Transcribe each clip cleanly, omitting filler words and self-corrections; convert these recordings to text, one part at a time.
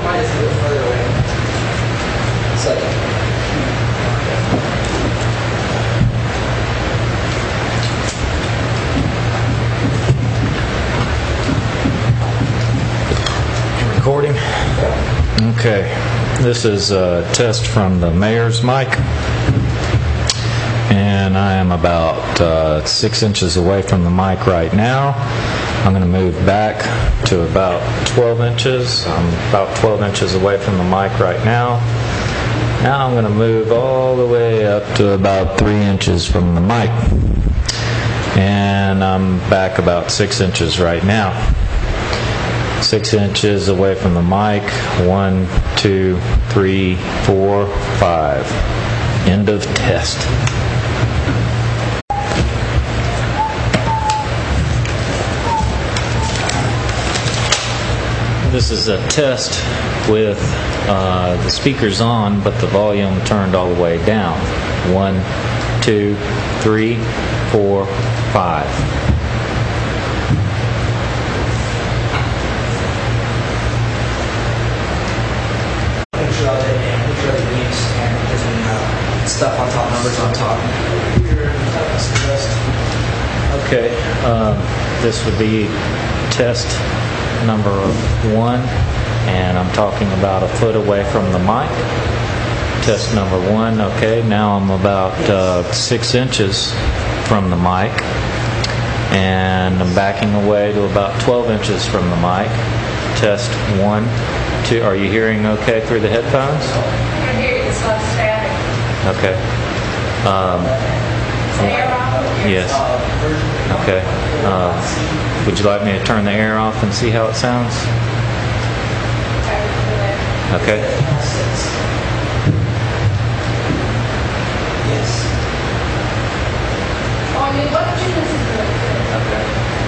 wouldn't mind just a little further away. Recording? Okay. This is a test from the mayor's mic. And I am about 6 inches away from the mic right now. I'm going to move back to about 12 inches. I'm about 12 inches away from the mic right now. Now I'm going to move all the way up to about 3 inches from the mic. And I'm back about 6 inches right now. 6 inches away from the mic. 1, 2, 3, 4, 5. End of test. This is a test with the speakers on, but the volume turned all the way down. 1, 2, 3, 4, 5. Stuff on top, numbers on top. Okay, this would be test number 1, and I'm talking about a foot away from the mic. Test number 1. Okay, now I'm about 6 inches from the mic, and I'm backing away to about 12 inches from the mic. Test 1, 2. Are you hearing okay through the headphones? I hear you. It's not static. Okay. Yes. Okay. Would you like me to turn the air off and see how it sounds? Okay. Yes. Oh, why don't you listen to it? Okay.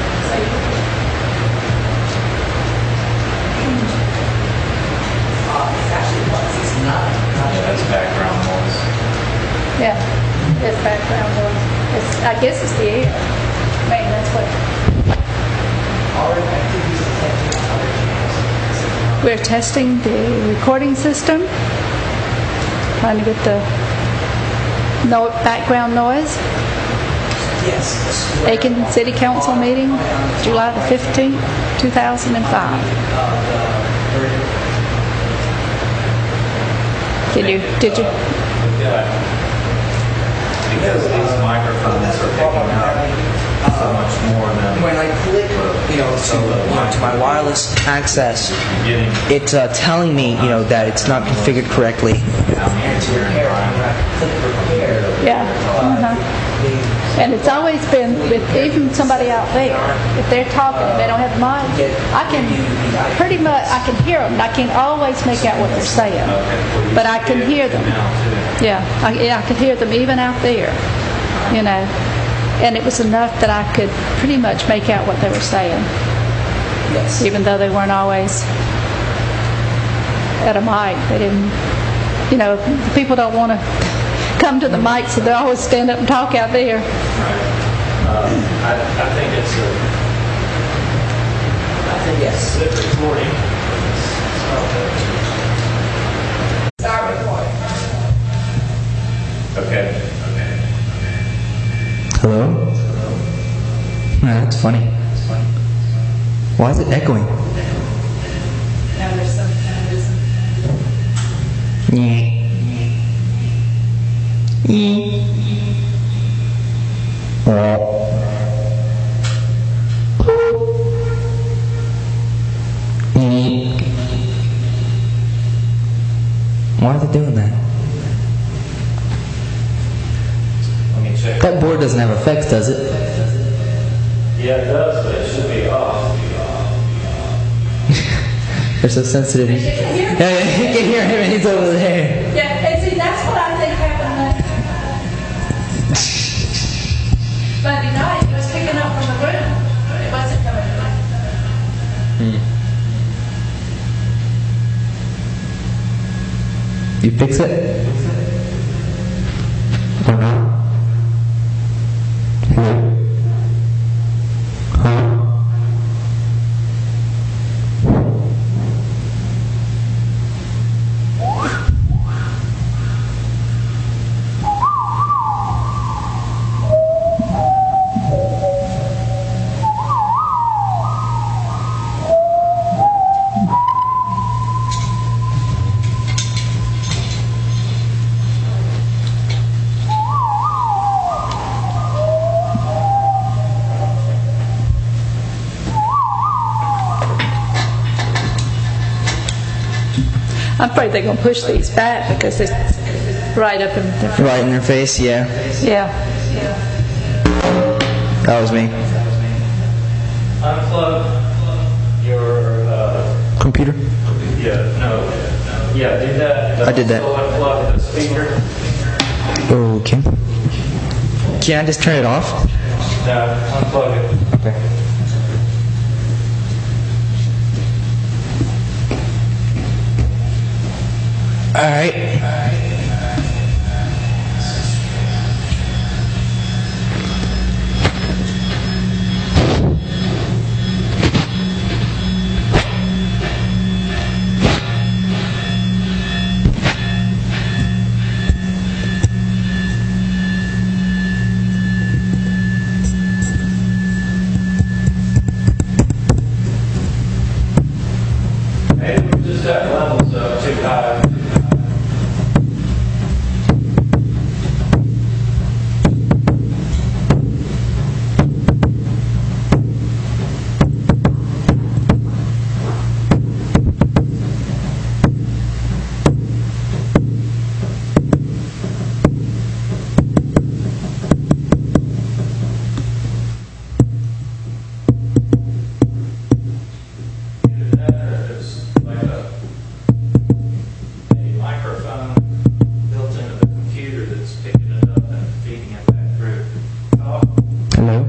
It's actually it's not. Yeah, that's background noise. Yeah, it's background noise. I guess it's the air. Man, that's what. We're testing the recording system, trying to get the background noise. Yes. Aiken City Council meeting, July the 15th, 2005. Did you? Because these microphones are picking up so much more than when I click, to my wireless access, it's telling me, that it's not configured correctly. Yeah. And it's always been with even somebody out there. If they're talking and they don't have the mic, I can hear them. I can't always make out what they're saying, but I can hear them. Yeah, I could hear them even out there. And it was enough that I could pretty much make out what they were saying. Yes. Even though they weren't always at a mic. They didn't, people don't want to come to the mic, so they always stand up and talk out there. Right. I think it's yes. good recording. Start recording. Okay. Hello? That's funny. Why is it echoing? Now there's some Why are they doing that? Let me check. That board doesn't have effects, does it? Yeah, it does, but it should be off. They're so sensitive. Yeah, you can hear him and he's over there. Yeah, and see, that's what I think happened Monday night. It was picking up from the room. It wasn't coming to me. You fix it? Or not? Hello? Huh? I'm afraid they're going to push these back because it's right up in their face. Right in their face, yeah. Yeah. That was me. Unplug your Computer? yeah, no. Yeah, do that. I did that. Also unplug the speaker. Okay. Can I just turn it off? No, unplug it. Okay. All right. Maybe we just got levels up too high. Either that or there's like a microphone built into the computer that's picking it up and feeding it back through. Oh, Hello?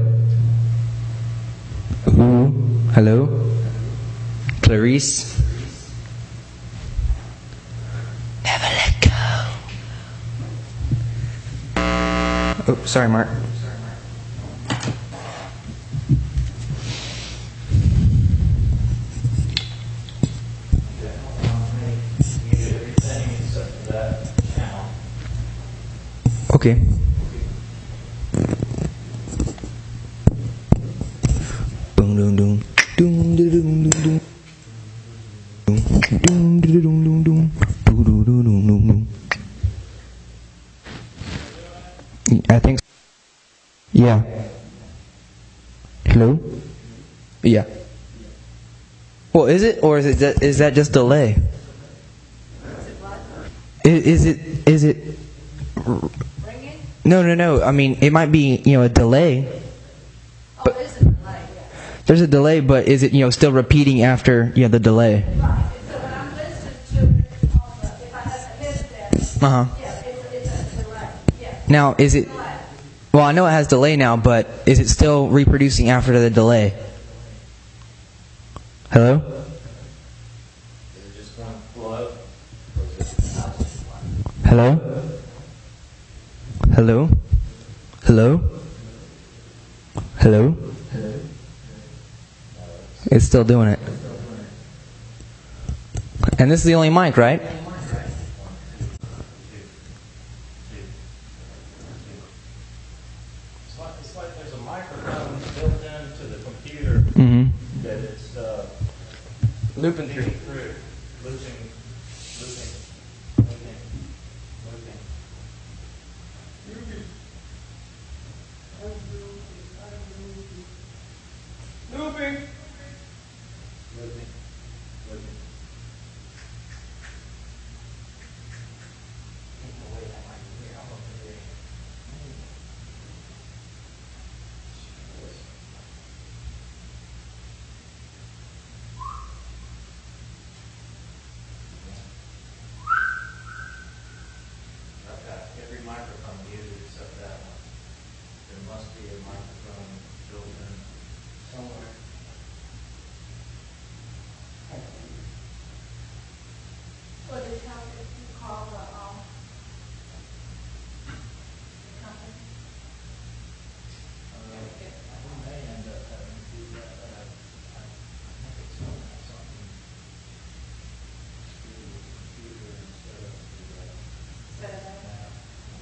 Ooh. Hello? Clarice? Never let go. Oh, sorry, Mark. mute everything except for that channel. Okay. Boom, doom, doom. Doom, doom, doom, doom, doom. Doom, doom, doom, doom, doom. Doom, doom, doom, doom, doom, doom. I think so. Yeah. Hello? Yeah. Well, is it, or is that just delay? Is it? No. I mean, it might be, a delay. But There's a delay, yes. there's a delay, but is it, still repeating after, the delay? Right, so when I'm listening to it on the, if I haven't missed that, Uh-huh. yeah, it's a delay, yeah. Now, is it, well, I know it has delay now, but is it still reproducing after the delay? Hello? Is it just one flow? Hello? Hello? Hello? Hello? It's still doing it. And this is the only mic, right? It's like there's a microphone built into the computer Mm-hmm. that it's Looping feeding through, looping. I've got every microphone muted except that one. There must be a microphone built in somewhere. Well, the company, you call the company? We may end up having to do that, but I think it's something to do with the computer instead of the Set it up. map.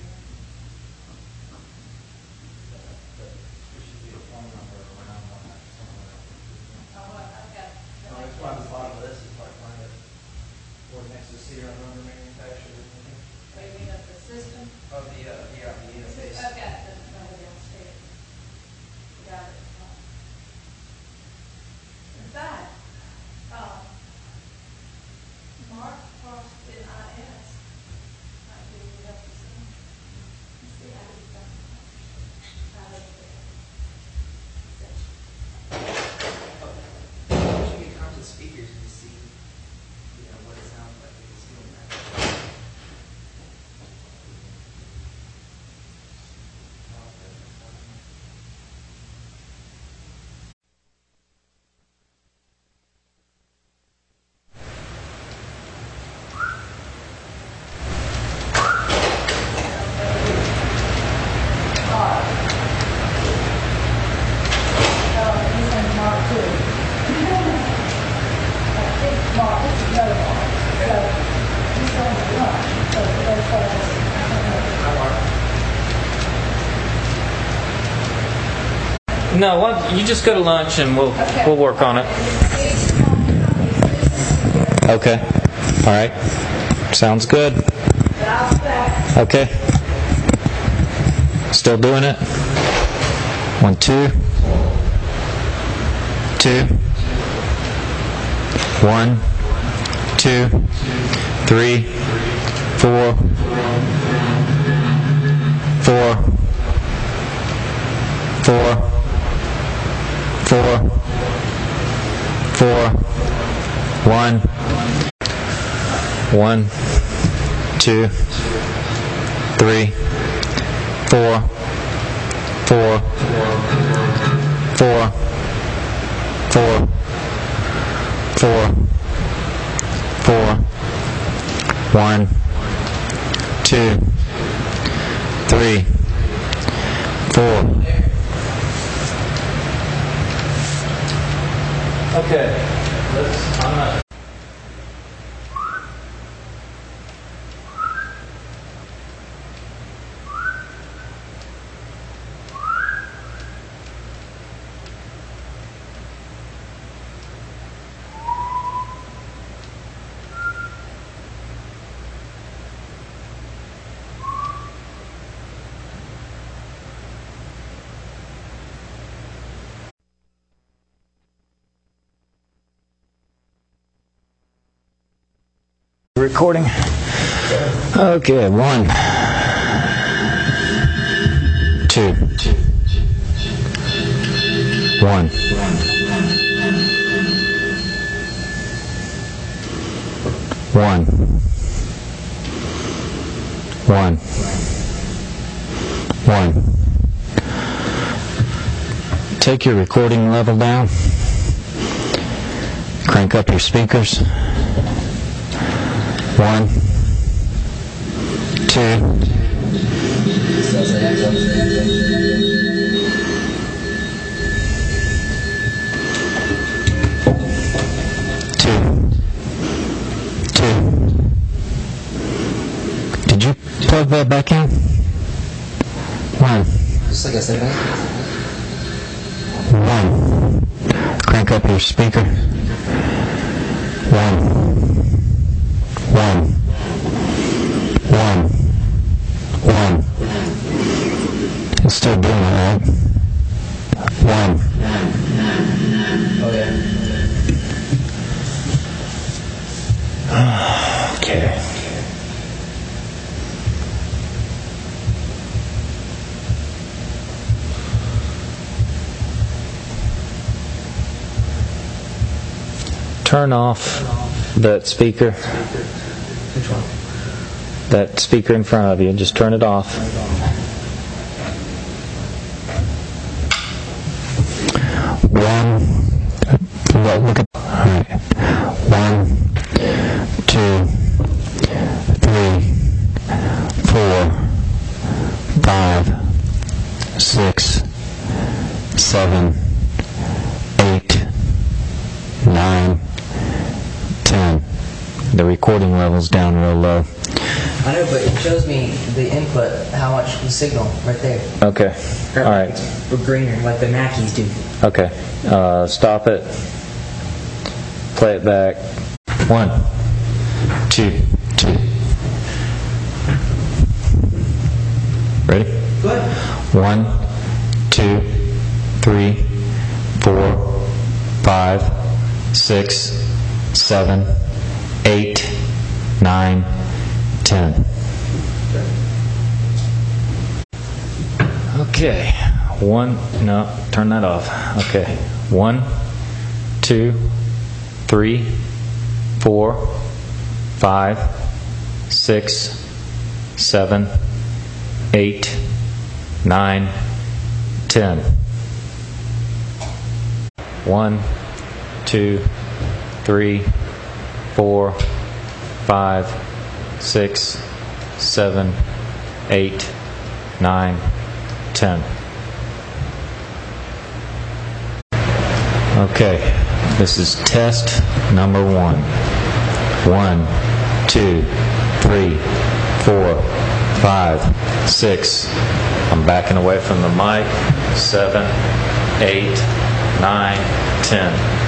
But there should be a phone number around that somewhere. Oh, I've got. No, that's why the bottom of this is like find it or next to serial number manufacturer. Oh, you mean of the system? Oh, the interface. I've got the number downstairs. Got it. In fact, Mark Frost No, you just go to lunch and we'll work on it. Okay. All right. Sounds good. Okay. Still doing it? 1, 2. 2. 1, 2, 3, 4, 4, 4, 4, 4, 1, 1, 2, 3, 4, 4, 4, 4, 4, 4, 1, 2, 3, 4. Okay, I'm not. Recording. Okay, 1, 2, 1, 1, 1, 1. Take your recording level down. Crank up your speakers. 1, 2. 2. Did you plug that back in? 1. Just like I said, 1. Crank up your speaker. 1. 1. 1. 1. It's still doing it, right? 1. oh yeah. Okay. Turn off that speaker. Which one? That speaker in front of you. Just turn it off. 1. Look at. All right. 1, 2, 3, 4, 5, 6, 7, 8, 9, 10. The recording level's down real low. I know, but it shows me the input, how much the signal right there. Okay. All right. It's greener, like the Mackies do. Okay. Stop it. Play it back. 1, 2, 2. Ready? Good. 1, 2, 3, 4, 5, 6, 7, 8, 9, 10. Okay. 1. No, turn that off. Okay. 1, 2, 3, 4, 5, 6, 7, 8, 9, 10. 1, 2, 3, 4, 5, 6, 7, 8, 9, 10. Okay, this is test number 1. 1, 2, 3, 4, 5, 6. I'm backing away from the mic. 7, 8, 9, 10.